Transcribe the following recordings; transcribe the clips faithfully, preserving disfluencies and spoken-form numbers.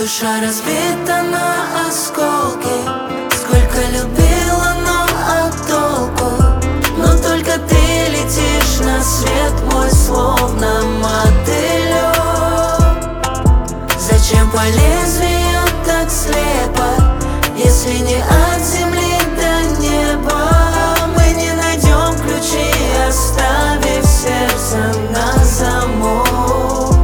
Душа разбита на осколки. Сколько любила, но а толку? Но только ты летишь на свет мой, словно мотылек. Зачем по лезвию так слепо, если не от земли до неба? Мы не найдем ключи, оставив сердце на замок.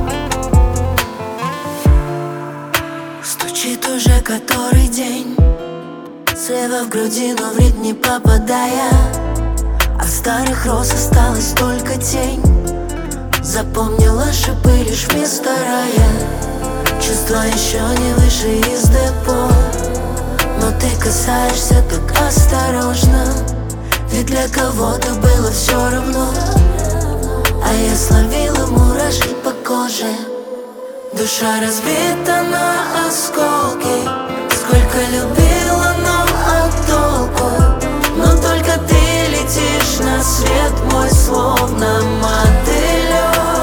Стучит уже который день, слева в груди, но в ритм не попадая. От старых роз осталась только тень. Запомнила шипы лишь вместо рая. Чувства еще не вышли из депо, но ты касаешься так осторожно, ведь для кого-то было все равно. А я словила мурашки по коже. Душа разбита на осколки. Сколько любила, но а толку? Но только ты летишь на свет мой, словно мотылек.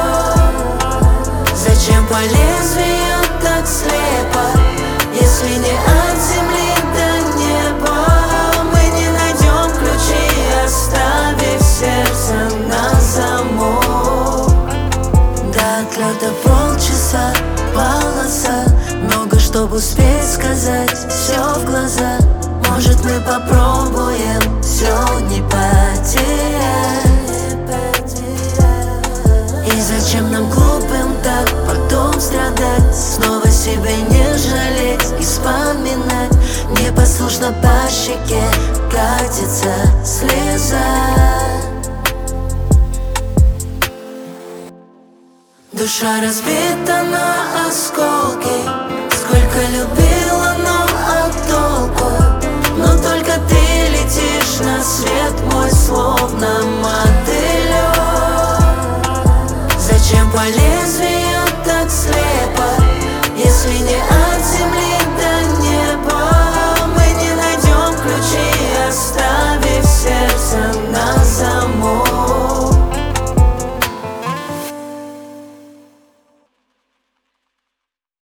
Зачем по лезвию так слепо, если не от земли до неба? Мы не найдем ключи, оставив сердце на замок. До отлета полчаса, полоса, много чтобы успеть сказать, все в глаза. Может, мы попробуем все не потерять? И зачем нам глупым так потом страдать? Снова себя не жалеть и вспоминать. Непослушно по щеке катится слеза. Душа разбита на осколки. Сколько любила, но а толку? Но только ты летишь на свет мой, словно